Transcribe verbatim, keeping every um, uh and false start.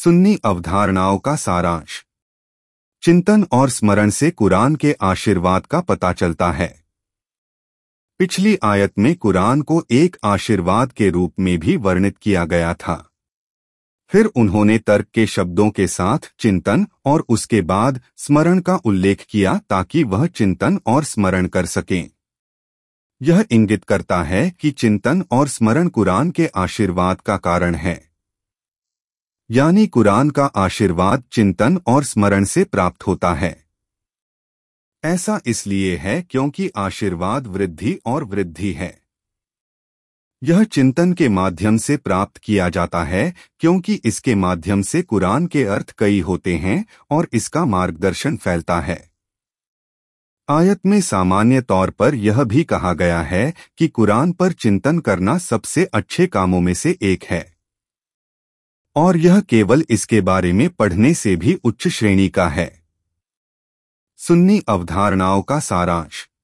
सुन्नी अवधारणाओं का सारांश। चिंतन और स्मरण से कुरान के आशीर्वाद का पता चलता है। पिछली आयत में कुरान को एक आशीर्वाद के रूप में भी वर्णित किया गया था। फिर उन्होंने तर्क के शब्दों के साथ चिंतन और उसके बाद स्मरण का उल्लेख किया ताकि वह चिंतन और स्मरण कर सकें। यह इंगित करता है कि चिंतन और स्मरण कुरान के आशीर्वाद का कारण है, यानी कुरान का आशीर्वाद चिंतन और स्मरण से प्राप्त होता है। ऐसा इसलिए है क्योंकि आशीर्वाद वृद्धि और वृद्धि है। यह चिंतन के माध्यम से प्राप्त किया जाता है क्योंकि इसके माध्यम से कुरान के अर्थ कई होते हैं और इसका मार्गदर्शन फैलता है। आयत में सामान्य तौर पर यह भी कहा गया है कि कुरान पर चिंतन करना सबसे अच्छे कामों में से एक है, और यह केवल इसके बारे में पढ़ने से भी उच्च श्रेणी का है। सुन्नी अवधारणाओं का सारांश।